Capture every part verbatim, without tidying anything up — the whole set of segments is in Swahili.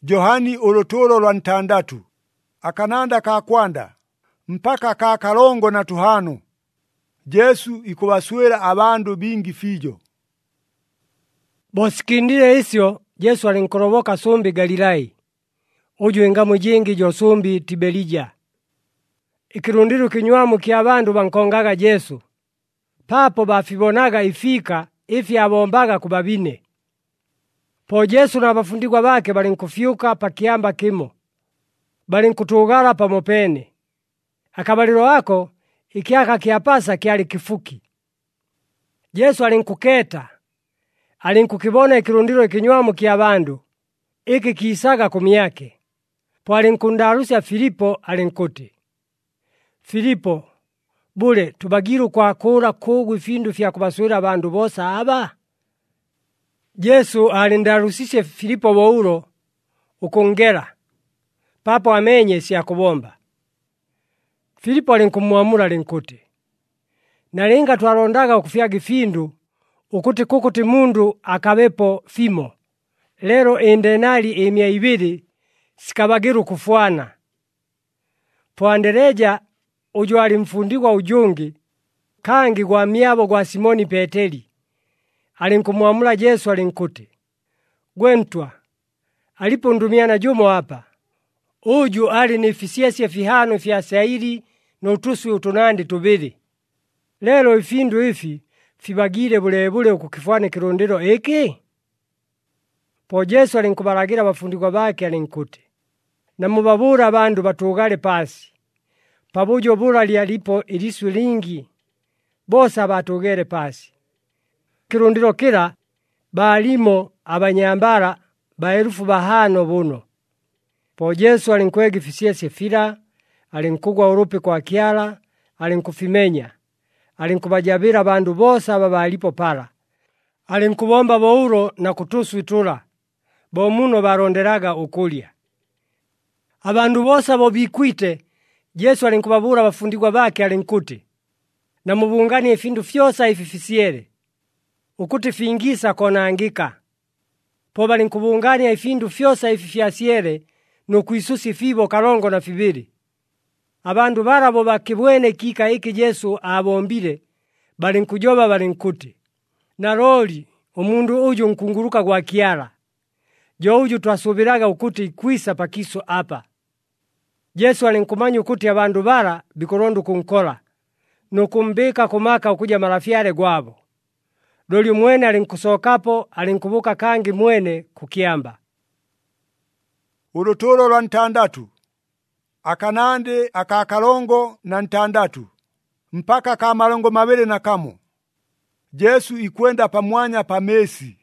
Johani olotolo lwa ntandatu, akananda ka kwanda, mpaka ka kalongo na tuhano. Jesu ikubaswera abandu bingi fijo. Bosikindile isyo, Yesu alinkoloboka sumbi Galilai, uju ingamu jingi jo sumbi Tiberija. Ikirundiru kinywamu kia bandu bankongaga Yesu, papo bafibonaga ifika ifi abombaga kubabine. Po Yesu na bafundigwa bake balinkufyuka pa kiamba kimo, balinkutugala pamopene. Akabalilo ako, ikiaka kiapasa kiali kifuki. Yesu alinkuketa, alinkukibona ikirundiro ikinywamu kia bandu, iki kiisaga kumyake. Po alinkundarusya Filipo alinkuti, Filipo, bule tubagiru kwa kura kugwi findu fya kubaswira bandu bosa aba? Yesu alindarusisye Filipo woulo ukungera, papo amenye siya kubomba. Filipo alinkumuamula alinkuti, nalinga twalondaga ukufyaga findu, ukuti kukuti mundu akabepo fimo. Lero endenali emia ibiri sikabagiru kufwana. Po andereja uju alimfundigwa ujungi, kangi gwa myabo gwa Simoni Peteli. Alinkumuamula Yesu alinkuti, Gwentwa, alipo ndumiana jumo hapa. Uju alinifisiesye fihano fya sairi n'utuswi utunandi tubiri. Lelo ifindu ifi fibagire bulebule ukukifwane kirundiro eki? Po Yesu alinkubalagira bafundigwa bake alinkuti, namubabura abandu batugale pasi. Pabujo bula lialipo iliswi lingi, bosa batugere pasi. Kirundiro kila, baalimo abanyambara baerufu bahano buno. Po Yesu alinkwegi fisiesye fila, alinkugwa urupi kwa kiala, alinkufimenya, alinkubajabira bandu bosa babalipo pala. Alinkubomba bouro na kutuswi tula, bomuno baronderaga ukulya. Abandu bosa bobikwite, Yesu alinkubabura bafundigwa bake alinkuti, na mubungani ifindu fyosa ififisiere, ukuti fingisa konangika. Po balinkubungani ifindu fyosa ififyasiere, nukuisusi fibo kalongo na fibiri. Abandu barabo bakibwene kika iki Yesu abombile, balinkujoba balinkuti, naroli umundu uju nkunguruka gwa kiala, jo uju twasubiraga ukuti ikwisa pakiso apa. Yesu alinkumanya ukuti abandu bara bikorondu kunkola, nukumbika kumaka ukuja marafyale gwabo. Doli mwene alinkusokapo, alinkubuka kangi mwene kukiamba. Ulutolo lwa ntandatu, akanande aka kalongo na ntandatu, mpaka ka malongo mabele na kamo. Yesu ikwenda pamwanya pamesi.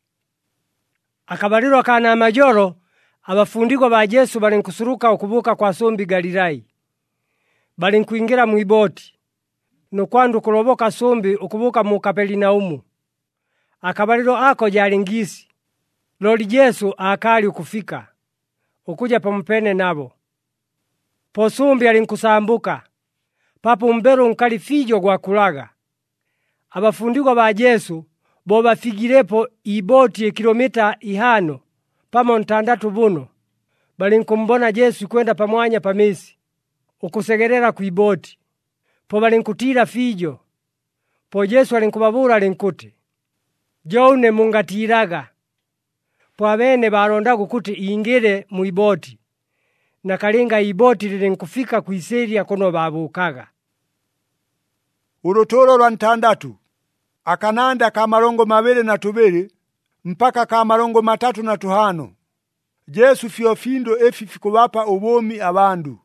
Akabaliro kana amajoro, abafundigwa ba Yesu balinkusuruka ukubuka kwa sumbi Galilai. Balinkuingira mwiboti, nukwandu kuloboka sumbi ukubuka mu Kaperinaumu. Akabaliro ako jalingisi, loli Yesu akali ukufika, ukuja pamupene nabo. Po sumbi alinkusambuka, papo mberu nkali fijo gwa kulaga. Abafundigwa ba Yesu boba figirepo iboti kilomita ihano, pamo ntandatu buno, balinkumbona Yesu kwenda pamwanya pamesi, ukusegerera kuiboti. Po balinkutira fijo. Po Yesu alinkubabura alinkuti, Jone mungatiraga. Po abene baronda kukuti ingire muiboti, na kalinga iboti lilinkufika kuiseria kono babukaga. Ulutolo lwa ntandatu, akananda ka malongo mabele na tubele, mpaka ka malongo matatu na tuhano. Yesu fiofindo efi fikubapa ubomi abandu.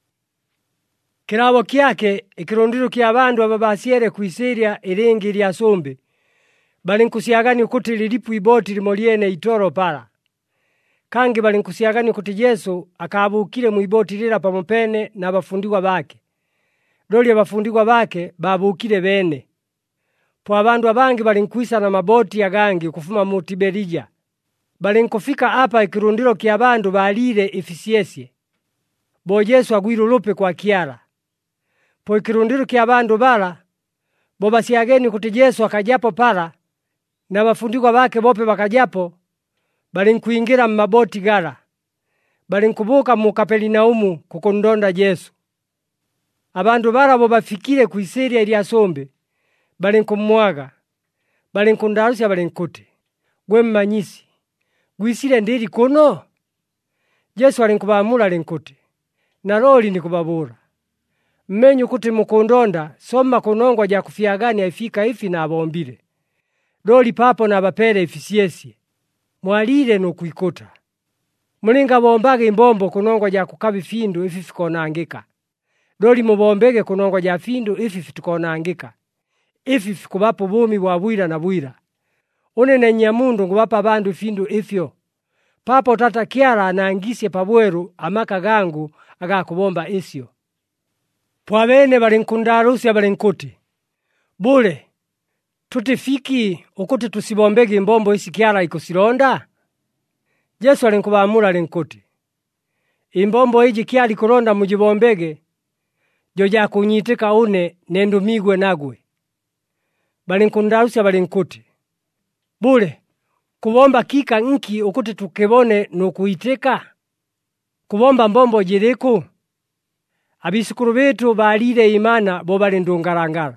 Kirabo kyake ikirundiro kya abandu ababasiere kuiseria ilingi lya sumbi, balinkusiagani ukuti lilipu iboti limoliene itoro pala. Kangi balinkusiagani ukuti Yesu akabukile muiboti lila pamopene na bafundigwa bake. Doli abafundigwa bake babukile bene. Po abandu abangi balinkwisa na maboti agangi kufuma mu Tiberija. Balinkufika apa ikirundiro kya abandu balile ifisiesye. Bo Yesu agwiru lupe kwa kiala. Po ikirundiro kya abandu bala, bo basiageni kuti Yesu akajapo pala, na bafundigwa bake bope bakajapo, balinkuingira mmaboti gala, balinkubuka mu Kaperinaumu kukundonda Yesu. Abandu bala bo bafikire kw'iseria lya sombe, balinkumwaga, balinkundarusya balinkuti, "Gwe mmanyisi, gwisire ndiri kuno?" Yesu alinkubaamula alinkuti, "Naloli nikubabula, mmenyu kuti mukundonda soma kunongwa ja kufyagania ifika ifi na abombile. Loli papo na bapere ifisyesye, mwalire nukwikuta. Mulinga bombage imbombo kunongwa ja kukaba findu ifi fikonangika. Loli mubombege kunongwa ja findu ifi fitukonangika. Ifi fikubapo bumi bwa bwira na bwira. Une na nyamundu ngubapa abandu findu ifyo. Papo tata Kyala anangisye pabweru amaka gangu agakubomba isyo." Pwabene balinkundarusya balinkuti, "Bule, tutifiki ukuti tusibombege imbombo isi Kyala ikusilonda?" Yesu alinkubaamula alinkuti, "Imbombo iji Kyala ikulonda mujibombege, jo jakunyitika une nendumigwe nagwe." Balinkundarusya balinkuti, "Bule, kubomba kika nki ukuti tukibone nukuitika? Kubomba mbombo jiriku?" Abisikuru betu balile imana bo bali ndungalangala.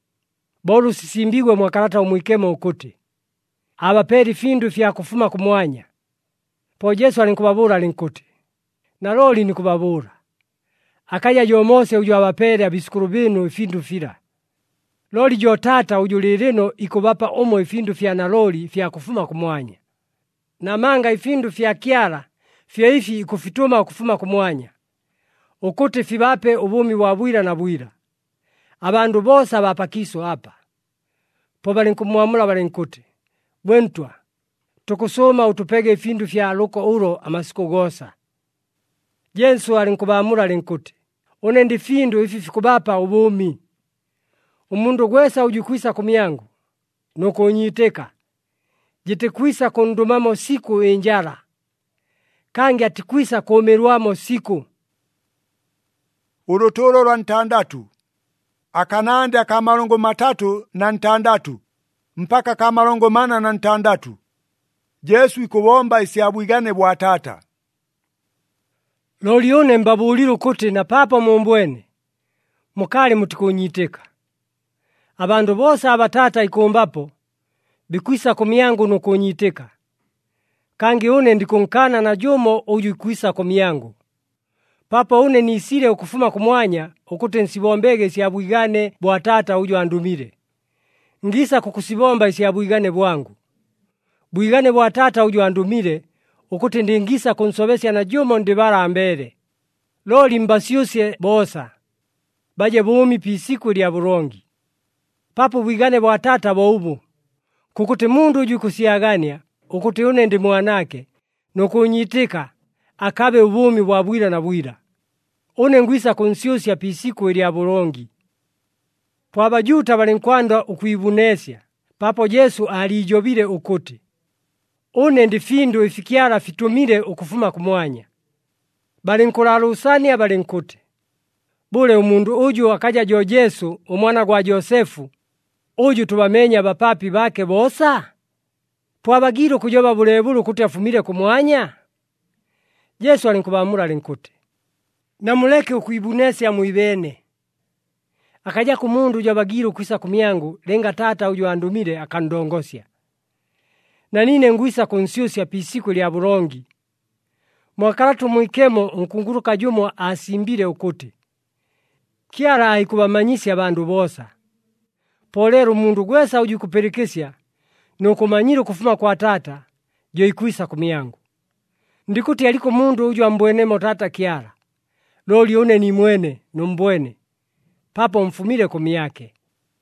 Bolu sisimbigwe mwakalata umwikemo ukuti, "Abaperi findu fya kufuma kumwanya." Po Yesu alinkubabula alinkuti, "Naloli nikubabula, akaya jo Mose ujo abapere abisikuru binu ifindu fila. Loli jo Tata ujo lilino ikubapa omo ifindu fya naloli fya kufuma kumwanya. Namanga ifindu fya Kyala fya ifi ikufituma kufuma kumwanya, ukuti fibape ubumi wa bwira na bwira. Abandu bosa bapakiso hapa." Po balinkumwamula balinkuti, "Bwentwa, tukusoma utupege ifindu fya luko ulo amasiku gosa." Yesu alinkubaamula alinkuti, "Une ndi findu ifi fikubapa ubumi. Umundu gwesa ujikwisa kumyangu, nukunyiteka, jitikwisa kundumamo siku injala, kangi atikwisa kumirwamo siku." Uruturo lwa ntandatu. Akanande akamalongo matatu na ntandatu, mpaka kamalongo mana na ntandatu. Yesu ikubomba isiabwigane bwa Tata. Loli une mbabulile ukuti na papa mumbwene, mukali mutikunyiteka. Abandu bosa abatata ikumbapo, bikwisa kumyangu nukunyiteka. Kangi une ndikunkana na jumo uju ikwisa kumyangu. Papa une nisile ukufuma kumwanya, ukuti nsibombege isiabwigane bwa Tata uju andumile. Ngisa kukusibomba isiabwigane bwangu. Bwigane bwa Tata uju andumile, ukuti ndingisa kunsobesya na jumo ndibala ambele. Loli mbasyusye bosa, baje bumi pisiku lya bulongi. Papo bwigane bwa Tata boubu, kukuti mundu uju kusiagania, ukuti une ndi mwanake, nukunyitika, akabe ubumi bwa bwira na bwira. Une ngwisa kunsyusya pisiku lya bulongi." Po abajuta balinkwanda ukwibunesya, papo Yesu alijobile ukuti, "Une ndi findu ifi Kyala fitumile ukufuma kumwanya." Balinkulalusania balinkuti, "Bule umundu uju akaja jo Yesu umwana gwa Josefu, uju tubamenya bapapi bake bosa? Po abagire kujoba bulebulu ukuti afumile kumwanya?" Yesu alinkubaamula alinkuti, "Namuleke ukwibunesya mwibene. Akaja kumundu ujo abagire ukwisa kumyangu, lenga Tata ujo andumile akandongosya. Na nine ngwisa kunsyusya pisiku lya bulongi." Mwakalatu mwikemo nkunguruka jumo asimbile ukuti, "Kyala aikubamanyisya abandu bosa. Polero umundu gwesa uju kupelekesya, nukumanyire ukufuma kwa Tata, jo ikwisa kumyangu. Ndikuti aliko mundu uju ambwenemo Tata Kyala, loli une ni mwene numbwene, papo mfumile kumyake."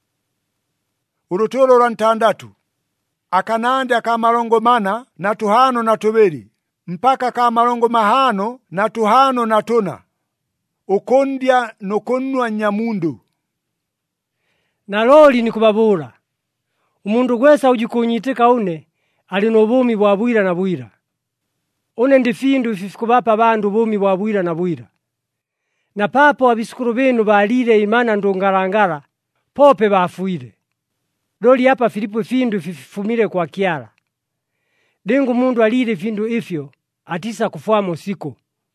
Uruturo lwa ntandatu. Akanande akamalongo mana na tuhano na tubiri, mpaka kamalongo mahano na tuhano na tuna. Ukondya nukunwa nyamundu. Naloli nikubabula, umundu gwesa ujikunyitika une, ali nubumi bwa bwira na bwira. Une ndi findu ifi fikubapa abandu bumi bwa bwira na bwira. Na papo abisikuru binu balile imana ndungalangala, pope bafuile. Loli hapa Filipo findu ifi fifumile kwa Kyala. Dengu mundu alile findu ifyo, atisa kufuamo siku.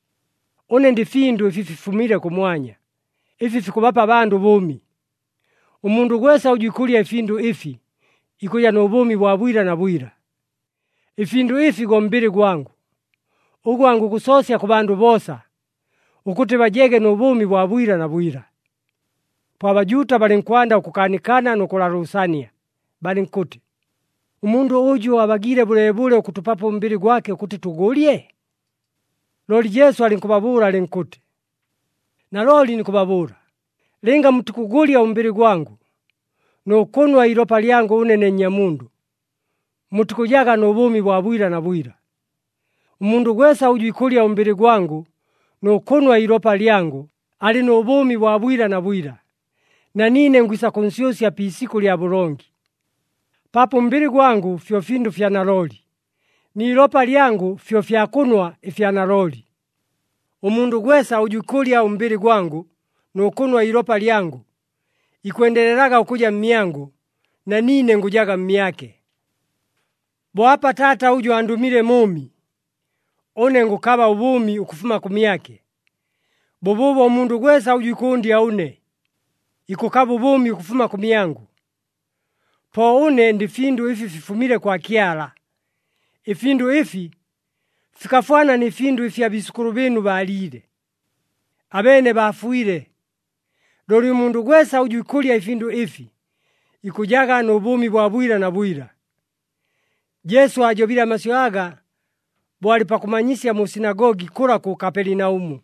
Une ndi findu ifi fifumire kumwanya, ifi fikubapa bandu bumi. Umundu gwesa ujikulya ifindu ifi, ikuja n'ubumi bwa bwira na bwira. Ifindu ifi go mbiri gwangu, ugwangu kusosya ku bandu bosa, ukuti bajege n'ubumi bwa bwira na bwira. Po abajuta balinkwanda okukanikana n'okularusania, balinkuti, umundu uju abagire bulebule okutupapo mbiri gwake ukuti tugulye? Loli Yesu alinkubabura alinkuti, na loli nikubabura, linga mutikugulya umbiri gwangu, n'okunwa iropa lyangu unene nyamundu, mutikujaga n'ubumi bwa bwira na bwira. Umundu gwesa ujikulya umbiri gwangu, n'okunwa iropa lyangu, ali n'ubumi bwa bwira na bwira, na nine ngwisa kunsyusya pisiku lya bulongi. Papo umbiri gwangu fyo findu fya naloli, ni iropa lyangu fyo fya kunwa ifya naloli. Umundu gwesa ujikulya umbiri gwangu, n'okunwa iropa lyangu, ikwendeleraga ukuja mmyangu, na nine ngujaga mmyake. Boapa Tata uju andumire mumi, one ngukaba ubumi ukufuma kumyake. Bobubo umundu gwesa ujikundya une, ikukaba ubumi ukufuma kumyangu. Po une ndi findu ifi fifumire kwa kiala. Ifindu ifi fikafwana ni findu ifi abisukuru binu balile. Abene bafuire. Loli umundu gwesa ujikulya ifindu ifi, ikujaga n'ubumi bwa bwira na bwira. Yesu ajobira amasyo aga, bwali pakumanyisya mu sinagogi kula ku Kaperinaumu.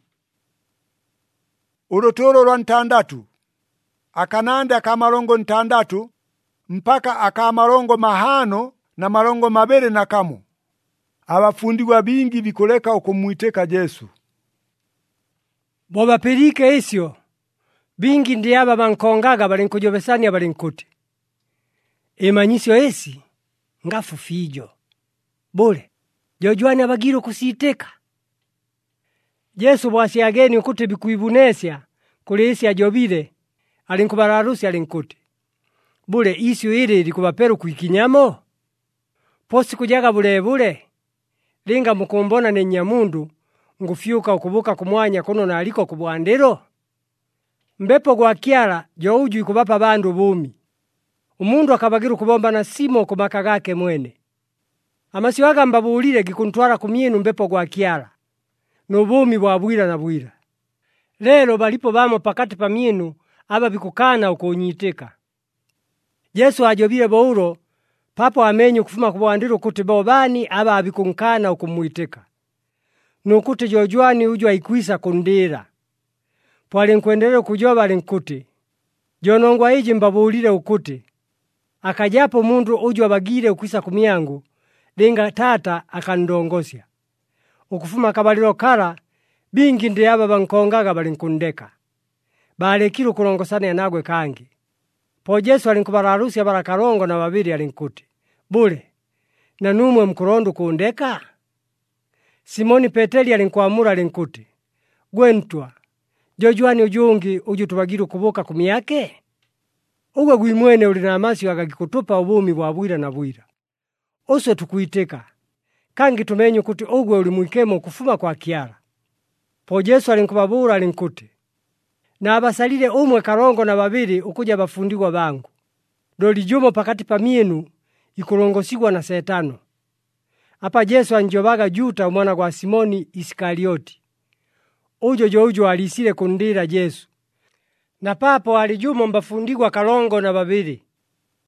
Uruturo lwa ntandatu. Akanande akamalongo ntandatu, mpaka akamalongo mahano na malongo mabere na kamo. Abafundigwa bingi bikoleka okumwiteka Yesu. Bobapirike isyo, bingi ndi aba bankongaga balinkujobesania balinkuti, emanyisyo esi ngafu fijo. Bule, jojwani abagiro kusiteka. Yesu bwasiageni ukuti bikuibunesya kuli isi ajobile, alinkubararusi alinkuti, bule isyo ili likubaperu kuikinyamo? Posi kujaga bule bule, linga mukumbona ne nyamundu, ngufyuka ukubuka kumwanya kuno na aliko kubwandero? Mbepo gwa kiala jo uju ikubapa bandu bumi. Umundu akabagiru kubomba na simo kumaka gake mwene. Amasyo aga mbabulire gikuntwara kumyenu mbepo gwa kiala, n'ubumi bwa bwira na bwira. Lelo balipo bamo pakati pa myenu aba bikukana ukunyiteka. Yesu ajobile boulo, papo amenye kufuma kubwandiro kuti bobani aba abikunkana ukumwiteka. Nukuti jojwani uju aikwisa kundira. Po alinkwendelea kujoba alinkuti, jonongwa iji mbabulire ukuti, akajapo mundu uju abagire ukwisa kumyangu, linga Tata akandongosya. Ukufuma kabalilo kala, bingi ndi aba bankongaga balinkundeka. Baalekiru kulongosana ya nagwe kangi. Po Yesu alinkubararusi ya barakarongo na babiri alinkuti, bule, na numwe mkurondu kuundeka? Simoni Peteli alinkuamura alinkuti, gwentwa, jojwani ujungi uju tubagiru kubuka kumyake? Uwe gwimwene uli na amasyo agagikutupa ubumi bwa bwira na bwira. Ose tukuiteka, kangi tumenye kuti ugwe uli mwikemo kufuma kwa kiala. Po Yesu alinkubabura alinkuti, na abasalile umwe karongo na babiri ukuja bafundigwa bangu. Doli jumo pakati pa myenu ikulongosigwa na Setano. Apa Yesu anjobaga Juta umwana kwa Simoni Iskarioti. Ujo jo ujo alisile kundira Yesu. Na papo alijumo mbafundigwa kalongo na babiri.